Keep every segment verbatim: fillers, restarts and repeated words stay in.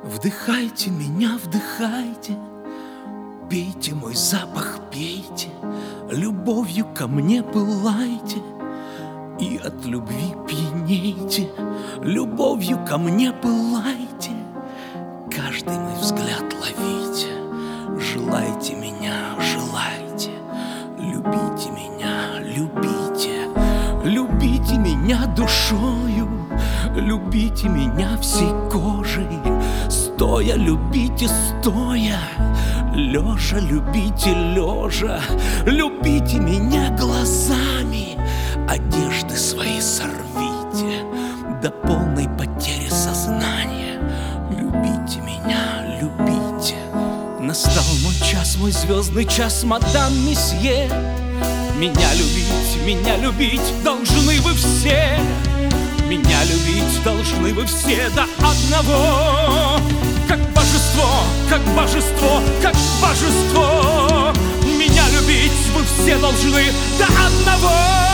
Вдыхайте меня, вдыхайте, пейте мой запах, пейте, любовью ко мне пылайте и от любви пьянейте, любовью ко мне пылайте, каждый мой взгляд ловите, желайте меня, желайте, любите меня, любите, любите меня душою, любите меня всей кожей, стоя любите стоя, лежа любите лежа, любите меня глазами, одежды свои сорвите до полной потери сознания, любите меня, любите. Настал мой час, мой звездный час, мадам месье, меня любить, меня любить должны вы все. Меня любить должны вы все до одного, как божество, как божество, как божество. Меня любить вы все должны до одного.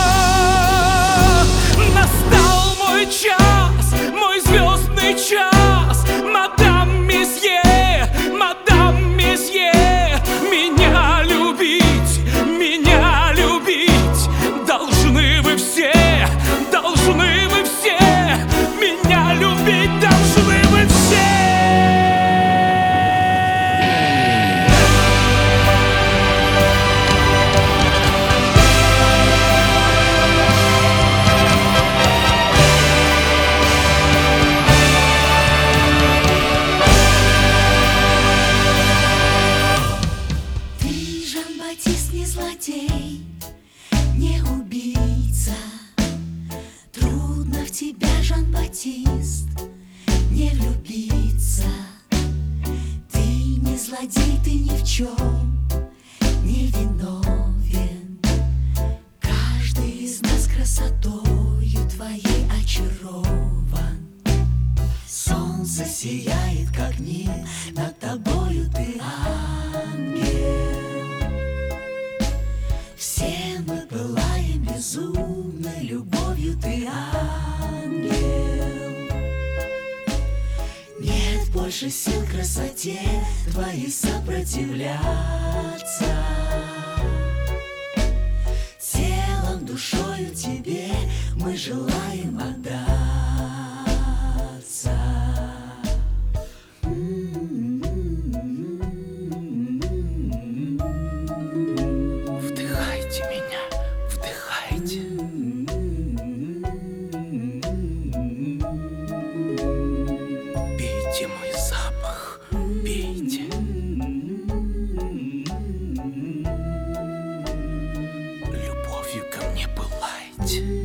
Настал мой час, мой звездный час, мадам месье, мадам месье. Меня любить, меня любить должны вы все, должны вы все. Меня любить должны вы все. Ты, Жан-Батист, не злодей, не убийца. Трудно в тебя, Жан-Батист, не влюбиться. Ты не злодей, ты ни в чем не виновен. Каждый из нас красотою твоей очарован. Солнце сияет, как небо, над тобою ты ангел. Все мы пылаем безумной любовью, ты ангел. Нет больше сил красоте твоей сопротивляться. Телом, душою тебе мы желаем отдаться. Вдыхайте меня, вдыхайте. Пейте мой запах, пейте. Любовью ко мне пылайте.